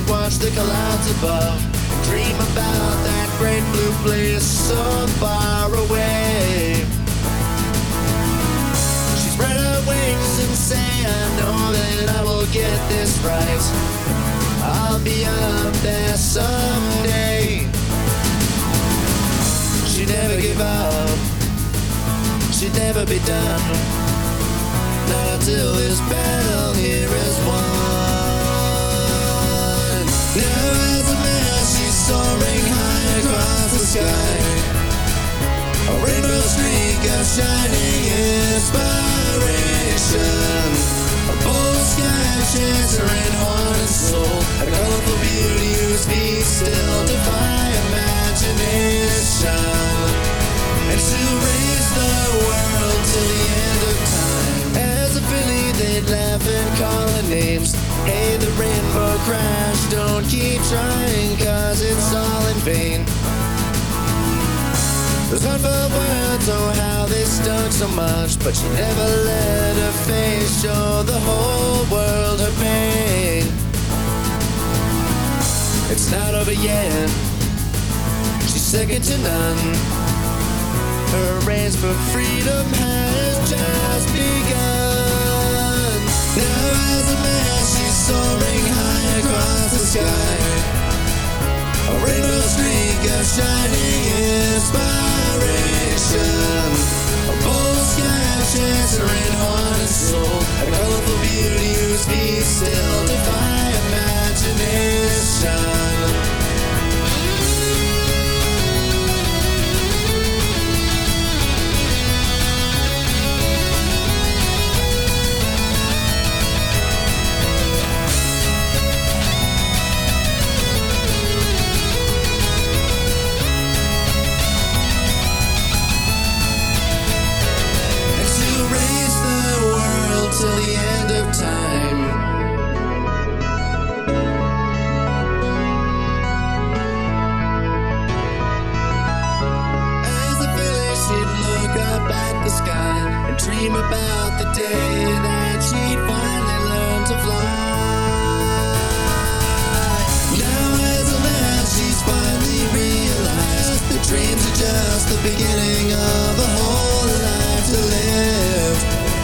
watch the clouds above, and dream about that great blue place so far away. She spread her wings and say, I know that I will get this right. I'll be up there someday. She'd never give up, she'd never be done, not until this battle here is won. Now as a man she's soaring high across the sky, a rainbow streak of shining inspiration, a bold sky chaser in heart and soul, a colorful beauty whose feet still defy imagination, and to raise the world till the end of time. As a Philly they'd laugh and call her names. Hey, the rainbow crash, don't keep trying, cause it's all in vain. Those hurtful words, oh how they stung so much, but she never let her face show the whole world her pain. It's not over yet, she's second to none. Her race for freedom has just begun. Now as a man she's soaring high across the sky, a rainbow streak of shining inspiration, a bold sky chaser in heart and soul, a colorful beauty whose feet still defy imagination. Till the end of time. As the village she'd look up at the sky and dream about the day that she'd finally learn to fly. Now as a man she's finally realized that dreams are just the beginning of a whole life to live.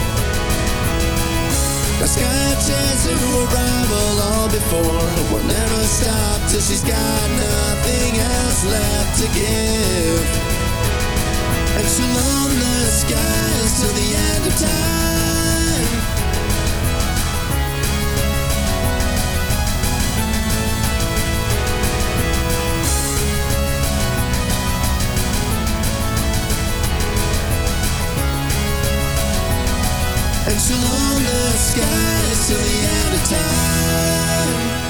The sky chaser who rival all before will never stop till she's got nothing else left to give. And she'll own the skies till the end of time. And she'll own the skies till the end of time.